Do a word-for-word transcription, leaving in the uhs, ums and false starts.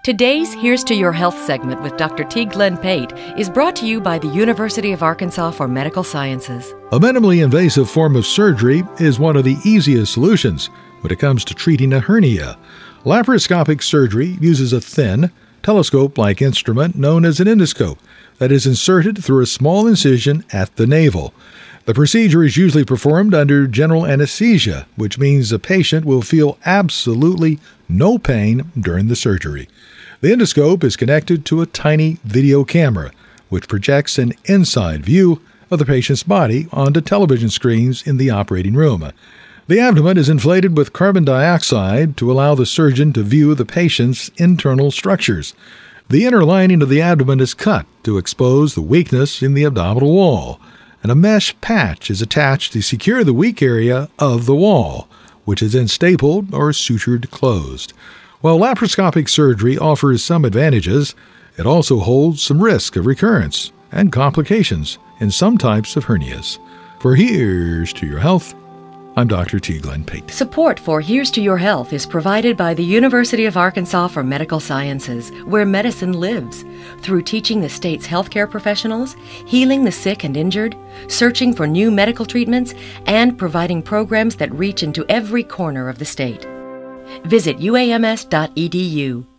Today's Here's to Your Health segment with Doctor T. Glenn Pate is brought to you by the University of Arkansas for Medical Sciences. A minimally invasive form of surgery is one of the easiest solutions when it comes to treating a hernia. Laparoscopic surgery uses a thin, telescope-like instrument known as an endoscope that is inserted through a small incision at the navel. The procedure is usually performed under general anesthesia, which means the patient will feel absolutely no pain during the surgery. The endoscope is connected to a tiny video camera, which projects an inside view of the patient's body onto television screens in the operating room. The abdomen is inflated with carbon dioxide to allow the surgeon to view the patient's internal structures. The inner lining of the abdomen is cut to expose the weakness in the abdominal wall, and a mesh patch is attached to secure the weak area of the wall, which is then stapled or sutured closed. While laparoscopic surgery offers some advantages, it also holds some risk of recurrence and complications in some types of hernias. For Here's to Your Health, I'm Doctor T. Glenn Pate. Support for Here's to Your Health is provided by the University of Arkansas for Medical Sciences, where medicine lives, through teaching the state's healthcare professionals, healing the sick and injured, searching for new medical treatments, and providing programs that reach into every corner of the state. Visit U A M S dot E D U.